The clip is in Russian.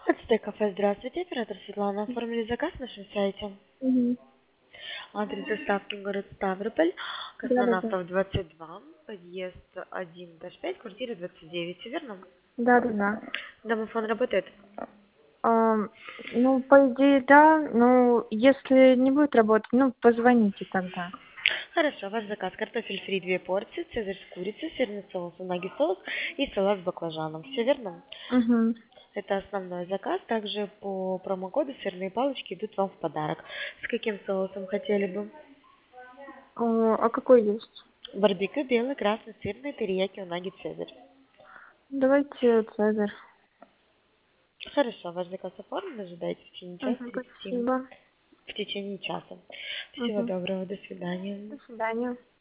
Это кафе, здравствуйте, оператор Светлана. Оформили заказ на нашем сайте. Мгм. Адрес доставки город Ставрополь, Да-да-да. Космонавтов 22, подъезд 1-5, квартира 29, всё верно? Да-да-да. Домофон работает? Ну, по идее, да. Ну, если не будет работать, ну, позвоните тогда. Хорошо, ваш заказ. Картофель фри 2 порции, цезарь с курицей, сырный соус, унаги соус и салат с баклажаном. Все верно? Угу. Это основной заказ. Также по промокоду сырные палочки идут вам в подарок. С каким соусом хотели бы? А какой есть? Барбекю белый, красный, сырный, терияки, унаги, цезарь. Давайте Цезарь. Хорошо, ваш заказ оформлен, ожидайте в течение часа Угу, 30 минут. спасибо. В течение часа. Всего Угу. доброго, до свидания. До свидания.